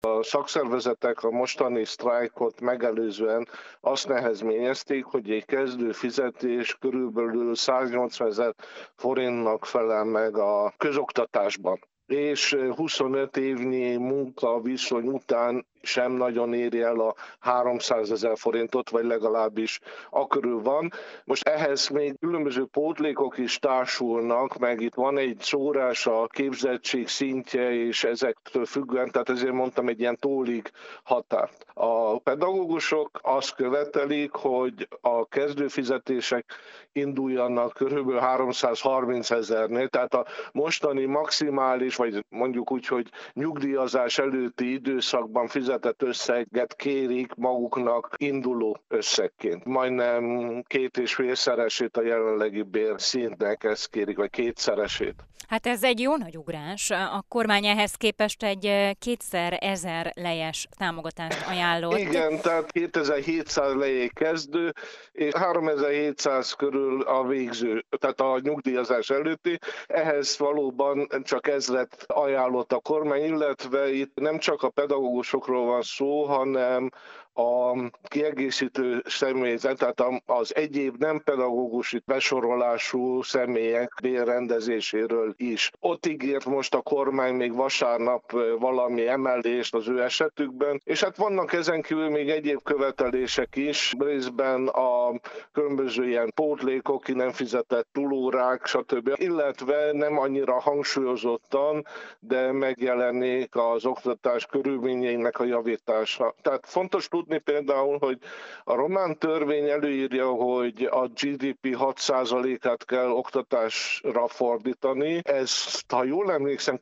A szakszervezetek a mostani sztrájkot megelőzően azt nehezményezték, hogy egy kezdő fizetés körülbelül 180 000 forintnak felel meg a közoktatásban. És 25 évnyi munkaviszony után sem nagyon éri el a 300 000 forintot, vagy legalábbis akörül van. Most ehhez még különböző pótlékok is társulnak, meg itt van egy szórás a képzettség szintje, és ezektől függően, tehát ezért mondtam egy ilyen tólig határt. A pedagógusok azt követelik, hogy a kezdőfizetések induljanak kb. 330 000-nél, tehát a mostani maximális, vagy mondjuk úgy, hogy nyugdíjazás előtti időszakban fizetett összeget kérik maguknak induló összegként. Majdnem 2,5-szeresét a jelenlegi bérszintnek ezt kérik, vagy 2-szeresét. Hát ez egy jó nagy ugrás. A kormány ehhez képest egy 2000 lejes támogatást ajánlott. Igen, tehát 2700 lejé kezdő, és 3700 körül a végző, tehát a nyugdíjazás előtti. Ehhez valóban csak ez lett ajánlott a kormány, illetve itt nem csak a pedagógusokról van szó, hanem a kiegészítő személyzet, tehát az egyéb nem pedagógusi besorolású személyek bérrendezéséről is. Ott ígért most a kormány még vasárnap valami emelést az ő esetükben, és hát vannak ezen kívül még egyéb követelések is, részben a különböző ilyen pótlékok, ki nem fizetett túlórák, stb. Illetve nem annyira hangsúlyozottan, de megjelenik az oktatás körülményeinek a javítása. Tehát fontos tudni például, hogy a román törvény előírja, hogy a GDP 6%-át kell oktatásra fordítani. Ezt, ha jól emlékszem,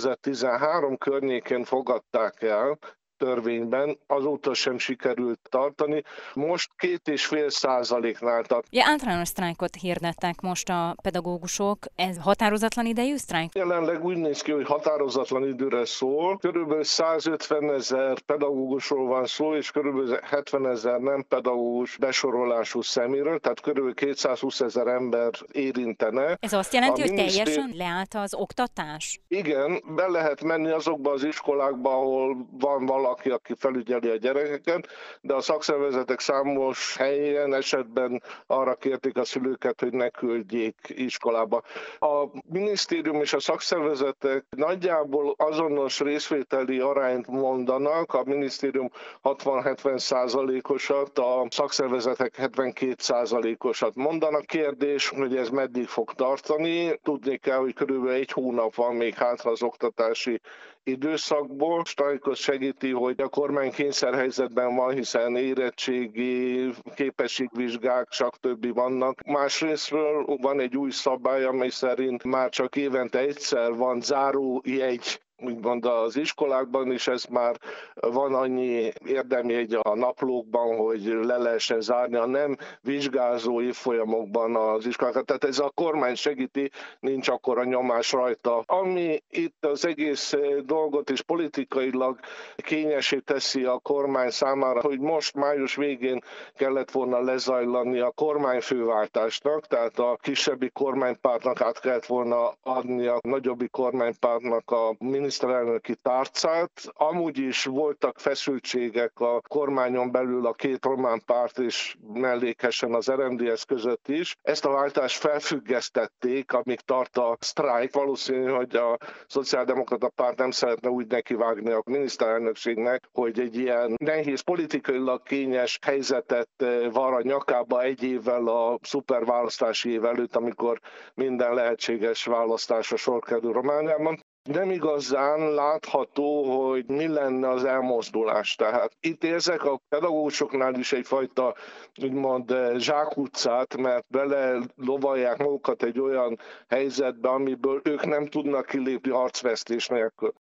2013 környékén fogadták el törvényben, azóta sem sikerült tartani. Most 2,5%-nál tart. Ja, általános sztrájkot hirdettek most a pedagógusok. Ez határozatlan idejű sztrájk? Jelenleg úgy néz ki, hogy határozatlan időre szól. Körülbelül 150 000 pedagógusról van szó, és körülbelül 70 000 nem pedagógus besorolású szeméről, tehát körülbelül 220 000 ember érintene. Ez azt jelenti, hogy teljesen leállt az oktatás? Igen, be lehet menni azokba az iskolákba, ahol van valaki, aki felügyeli a gyerekeket, de a szakszervezetek számos helyen esetben arra kérték a szülőket, hogy ne küldjék iskolába. A minisztérium és a szakszervezetek nagyjából azonos részvételi arányt mondanak, a minisztérium 60-70%-osat, a szakszervezetek 72%-osat mondanak. Kérdés, hogy ez meddig fog tartani. Tudni kell, hogy körülbelül 1 hónap van még hátra az oktatási időszakból. Sztrájkot segíti, hogy a kormány kényszerhelyzetben van, hiszen érettségi, képességvizsgák, stb. Vannak. Másrésztről van egy új szabály, amely szerint már csak évente egyszer van zárójegy, úgymond az iskolákban is, ez már van annyi érdemjegy a naplókban, hogy le lehessen zárni a nem vizsgázó évfolyamokban az iskolákat. Tehát ez a kormány segíti, nincs akkora nyomás rajta. Ami itt az egész dolgot is politikailag kényessé teszi a kormány számára, hogy most május végén kellett volna lezajlani a kormányfőváltásnak, tehát a kisebbi kormánypártnak át kellett volna adni a nagyobbi kormánypártnak a miniszterelnöki tárcát. Amúgy is voltak feszültségek a kormányon belül a két román párt és mellékesen az RMDSZ között is. Ezt a váltást felfüggesztették, amíg tart a sztrájk. Valószínű, hogy a szociáldemokrata párt nem szeretne úgy nekivágni a miniszterelnökségnek, hogy egy ilyen nehéz, politikailag kényes helyzetet var a nyakába egy évvel a szuperválasztási év előtt, amikor minden lehetséges választásra sor kerül Romániában. Nem igazán látható, hogy mi lenne az elmozdulás. Tehát itt érzek a pedagógusoknál is egyfajta úgymond zsákutcát, mert bele lovalják magukat egy olyan helyzetbe, amiből ők nem tudnak kilépni arcvesztés nélkül.